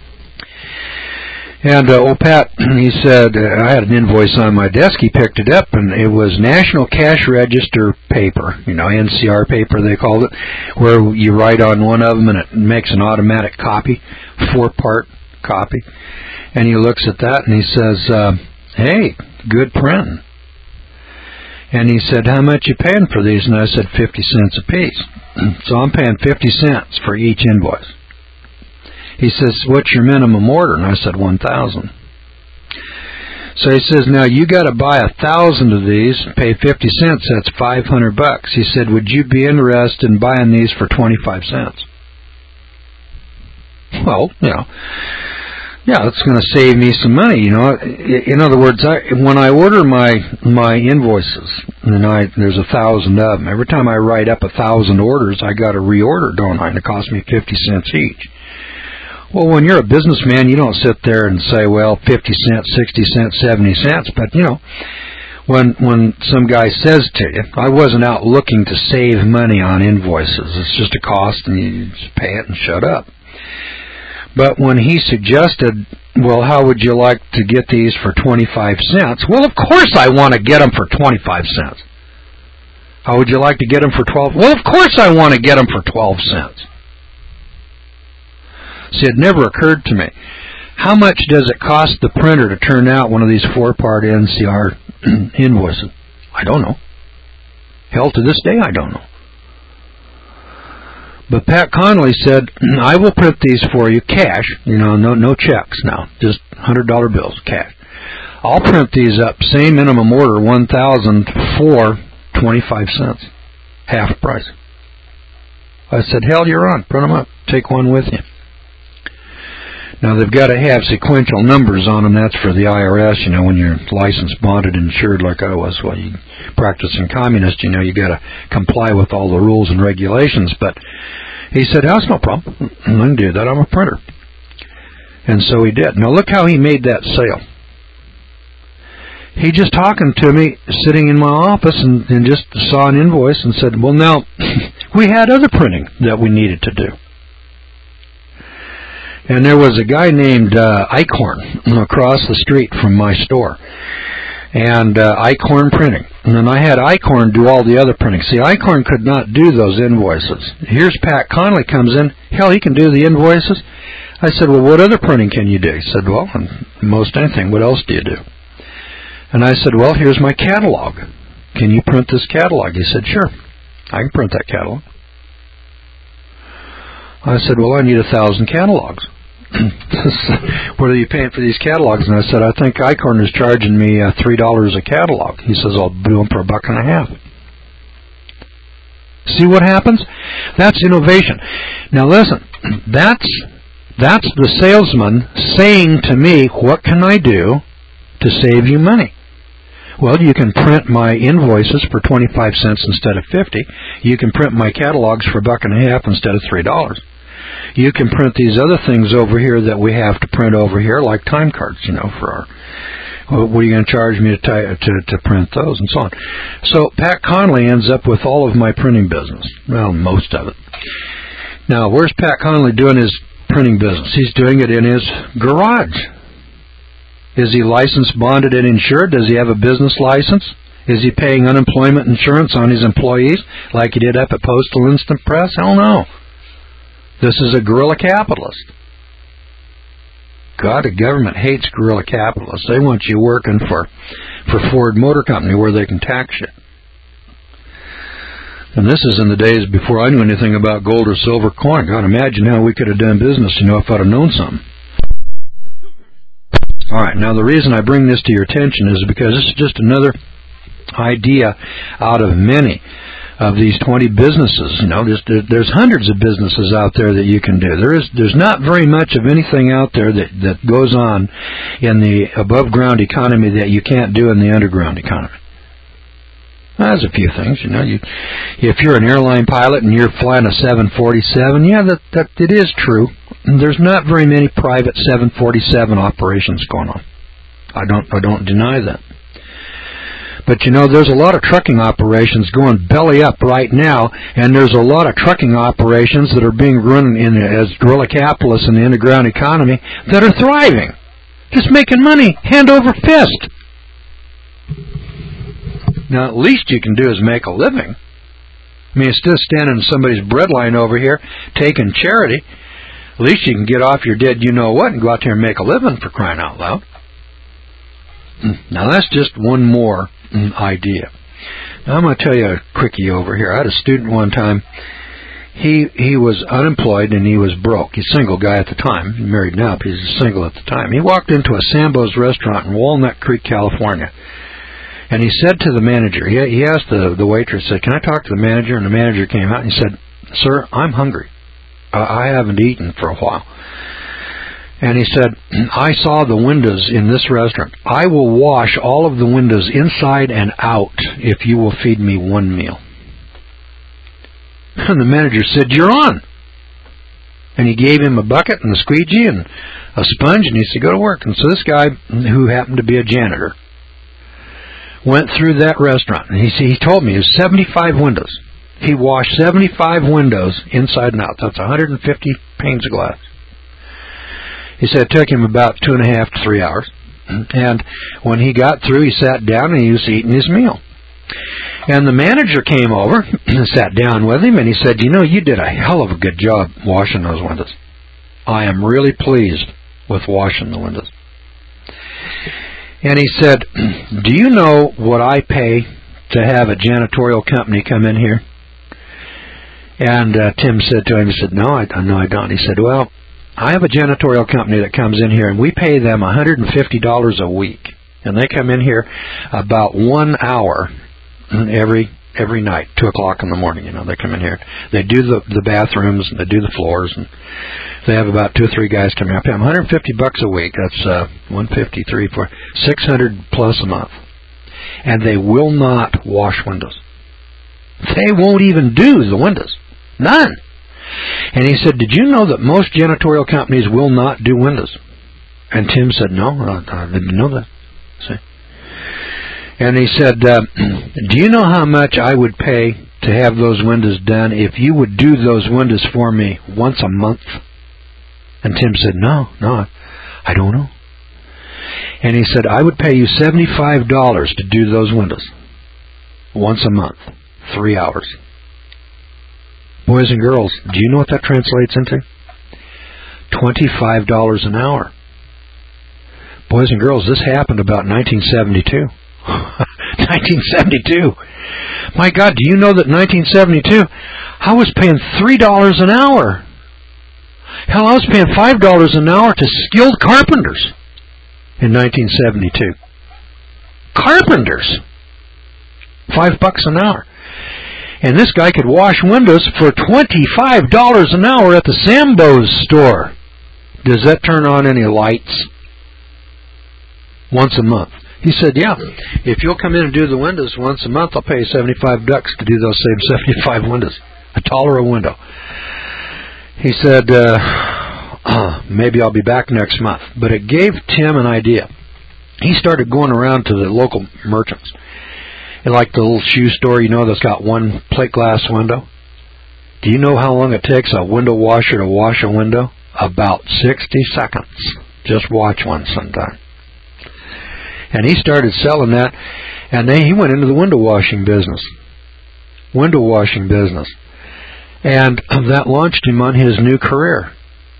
And old Pat, he said, I had an invoice on my desk. He picked it up, and it was National Cash Register paper, NCR paper they called it, where you write on one of them and it makes an automatic copy, 4-part copy. And he looks at that and he says, hey, good printing. And he said, how much you paying for these? And I said, 50 cents a piece. So I'm paying 50 cents for each invoice. He says, what's your minimum order? And I said, 1,000. So he says, now you got to buy 1,000 of these, pay 50 cents, that's $500. He said, would you be interested in buying these for 25 cents? Well, Yeah, it's going to save me some money. In other words, when I order my invoices, and there's 1,000 of them. Every time I write up 1,000 orders, I got to reorder, don't I? And it costs me 50 cents each. Well, when you're a businessman, you don't sit there and say, well, 50 cents, 60 cents, 70 cents. But, when some guy says to you, I wasn't out looking to save money on invoices. It's just a cost, and you just pay it and shut up. But when he suggested, well, how would you like to get these for 25 cents? Well, of course I want to get them for 25 cents. How would you like to get them for 12? Well, of course I want to get them for 12 cents. See, it never occurred to me. How much does it cost the printer to turn out one of these 4-part NCR invoices? I don't know. Hell, to this day, I don't know. But Pat Connolly said, I will print these for you cash, no checks now, just $100 bills, cash. I'll print these up, same minimum order, 1,000 for 25 cents, half price. I said, hell, you're on, print them up, take one with you. Now, they've got to have sequential numbers on them. That's for the IRS, when you're licensed, bonded, insured like I was. Well, you practicing communist, you got to comply with all the rules and regulations. But he said, that's no problem. I can do that. I'm a printer. And so he did. Now, look how he made that sale. He just talking to me, sitting in my office, and just saw an invoice and said, well, now, we had other printing that we needed to do. And there was a guy named Eichhorn across the street from my store. And Eichhorn Printing. And then I had Eichhorn do all the other printing. See, Eichhorn could not do those invoices. Here's Pat Connolly comes in. Hell, he can do the invoices. I said, well, what other printing can you do? He said, well, most anything. What else do you do? And I said, well, here's my catalog. Can you print this catalog? He said, sure. I can print that catalog. I said, well, I need 1,000 catalogs. What are you paying for these catalogs? And I said, I think Eichhorn is charging me $3 a catalog. He says, I'll do them for $1.50. See what happens? That's innovation. Now listen, that's the salesman saying to me, what can I do to save you money? Well, you can print my invoices for 25 cents instead of 50. You can print my catalogs for $1.50 instead of $3. You can print these other things over here that we have to print over here, like time cards, for our. What are you going to charge me to print those, and so on. So Pat Connolly ends up with all of my printing business. Well, most of it. Now, where's Pat Connolly doing his printing business? He's doing it in his garage. Is he licensed, bonded, and insured? Does he have a business license? Is he paying unemployment insurance on his employees like he did up at Postal Instant Press? Hell no. This is a guerrilla capitalist. God, the government hates guerrilla capitalists. They want you working for Ford Motor Company where they can tax you. And this is in the days before I knew anything about gold or silver coin. God, imagine how we could have done business, if I'd have known something. All right, now the reason I bring this to your attention is because this is just another idea out of many of these 20 businesses. There's hundreds of businesses out there that you can do. There's not very much of anything out there that goes on in the above ground economy that you can't do in the underground economy. There's a few things, if you're an airline pilot and you're flying a 747, that it is true. There's not very many private 747 operations going on. I don't deny that. But there's a lot of trucking operations going belly up right now, and there's a lot of trucking operations that are being run as guerrilla capitalists in the underground economy that are thriving, just making money hand over fist. Now, at least you can do is make a living. I mean, instead of standing in somebody's breadline over here taking charity, at least you can get off your dead you-know-what and go out there and make a living, for crying out loud. Now, that's just one more idea. Now, I'm going to tell you a quickie over here. I had a student one time. He was unemployed and he was broke. He's a single guy at the time. He's married now, but he's single at the time. He walked into a Sambo's restaurant in Walnut Creek, California. And he said to the manager, he asked the waitress, said, can I talk to the manager? And the manager came out and he said, sir, I'm hungry. I haven't eaten for a while. And he said, I saw the windows in this restaurant. I will wash all of the windows inside and out if you will feed me one meal. And the manager said, you're on. And he gave him a bucket and a squeegee and a sponge, and he said, go to work. And so this guy, who happened to be a janitor, went through that restaurant. And he told me it was 75 windows. He washed 75 windows inside and out. That's 150 panes of glass. He said it took him about 2.5 to 3 hours. And when he got through, he sat down and he was eating his meal. And the manager came over and sat down with him, and he said, you know, you did a hell of a good job washing those windows. I am really pleased with washing the windows. And he said, do you know what I pay to have a janitorial company come in here? And Tim said to him, he said, no, I don't. He said, well, I have a janitorial company that comes in here, and we pay them $150 a week. And they come in here about 1 hour every night, 2 o'clock in the morning. You know, they come in here. They do the bathrooms, and they do the floors, and they have about 2 or 3 guys coming up. I pay them $150 a week. That's 150, 3, 4, 600 plus a month. And they will not wash windows. They won't even do the windows. None. And he said, did you know that most janitorial companies will not do windows? And Tim said, no, I didn't know that. See? And he said, do you know how much I would pay to have those windows done if you would do those windows for me once a month? And Tim said, no, I don't know. And he said, I would pay you $75 to do those windows once a month, 3 hours. Boys and girls, do you know what that translates into? $25 an hour. Boys and girls, this happened about 1972. 1972. My God, do you know that in 1972, I was paying $3 an hour. Hell, I was paying $5 an hour to skilled carpenters in 1972. Carpenters. $5 an hour. And this guy could wash windows for $25 an hour at the Sambo's store. Does that turn on any lights? Once a month. He said, yeah, if you'll come in and do the windows once a month, I'll pay you $75 to do those same 75 windows. $1 a window. He said, maybe I'll be back next month. But it gave Tim an idea. He started going around to the local merchants. Like the little shoe store, you know, that's got one plate glass window. Do you know how long it takes a window washer to wash a window? About 60 seconds. Just watch one sometime. And he started selling that, and then he went into the window washing business. And that launched him on his new career.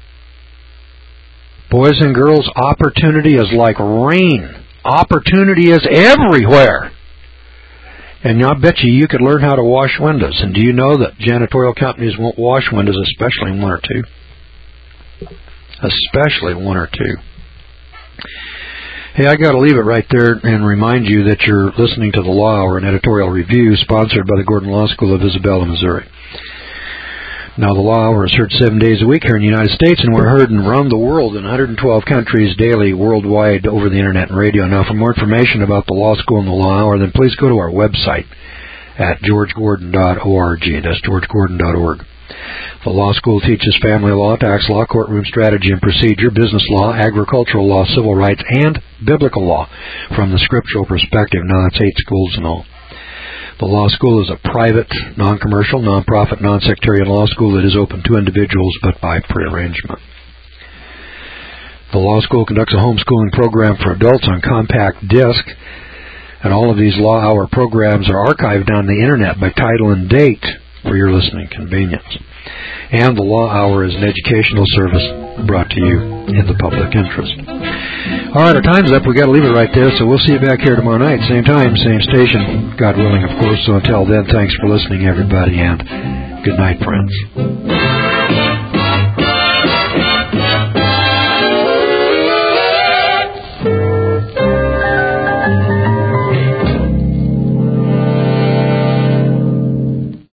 Boys and girls, opportunity is like rain. Opportunity is everywhere. And I bet you could learn how to wash windows. And do you know that janitorial companies won't wash windows, especially in 1 or 2? Especially 1 or 2. Hey, I got to leave it right there and remind you that you're listening to the Law Hour, an editorial review sponsored by the Gordon Law School of Isabella, Missouri. Now, the Law Hour is heard 7 days a week here in the United States, and we're heard around the world in 112 countries daily, worldwide, over the Internet and radio. Now, for more information about the Law School and the Law Hour, then please go to our website at georgegordon.org. That's georgegordon.org. The Law School teaches family law, tax law, courtroom strategy and procedure, business law, agricultural law, civil rights, and biblical law from the scriptural perspective. Now, that's 8 schools in all. The Law School is a private, non-commercial, non-profit, non-sectarian law school that is open to individuals but by prearrangement. The Law School conducts a homeschooling program for adults on compact disc, and all of these Law Hour programs are archived on the Internet by title and date for your listening convenience. And the Law Hour is an educational service brought to you in the public interest. All right, our time's up. We've got to leave it right there, so we'll see you back here tomorrow night. Same time, same station, God willing, of course. So until then, thanks for listening, everybody, and good night, friends.